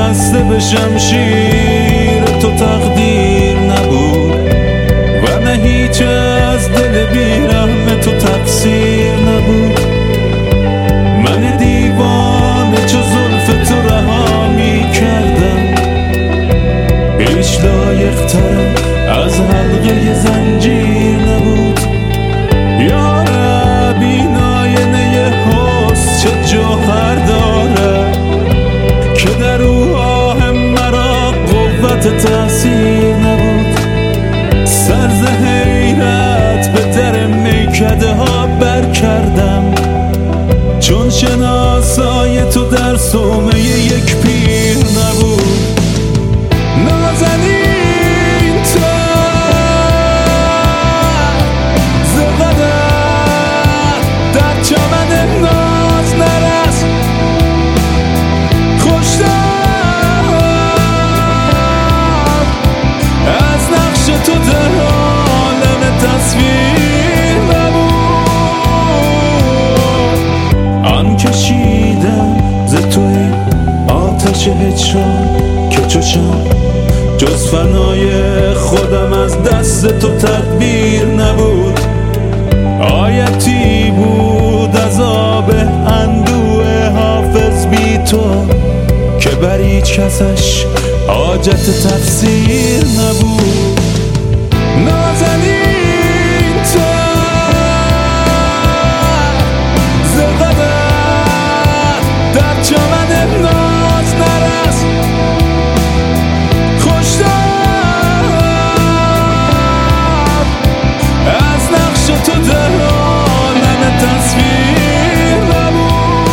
خسته به شمشیر تو تقدیر نبود و نه هیچ از دل بیرحم تو تقصیر نبود. من دیوانه چو زلف تو رها می کردم، هیچ لایق ترم از حلقه زنجیر نبود. یا رب این آینه حسن چه جوهر دارد که در آه مرا قوت تأثیر نبود. سر ز حیرت به در میکده ها بر کردم، چون شناسای تو در صومعه یک پیر نبود. نازنین تو ز قدر در چمن ناز نرس، خوشتر از نقش تو در عالم تصویر نبود. آن کشیدم ز توی آتش هجران که چشم جز فنای خودم از دست تو تدبیر نبود. آیتی بود از آب اندوه حافظ بی تو که بر هیچ کسش حاجت تفسیر نبود. نازنین تو ز قدر در چمن ناز نرس، خوشتر از نقش تو در عالم تصویر نبود.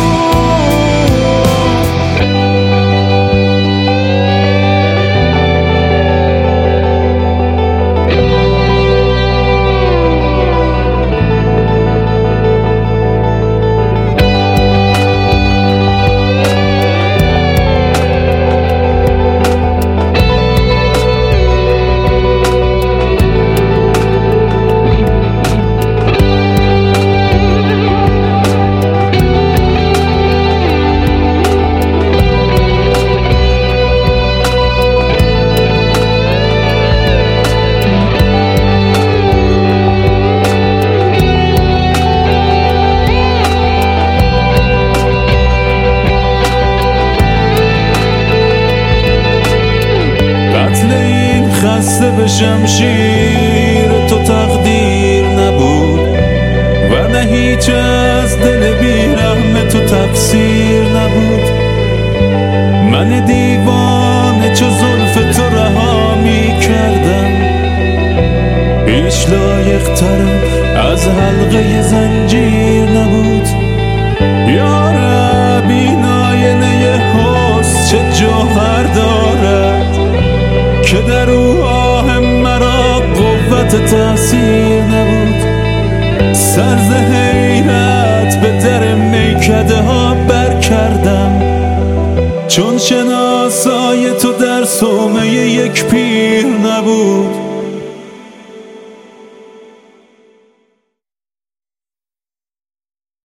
خسته به شمشیر تو تقدیر نبود و نه هیچ از دل بیرحم تو تقصیر نبود. من دیوانه چو زلف تو رها می کردم، هیچ لایق ترم از حلقه زنجیر نبود. یا رب این آینه حسن چه جوهر دارد که در آه مرا قوت تأثیر نبود. سر ز حیرت به در میکده ها بر کردم، چون شناسای تو در صومعه یک پیر نبود.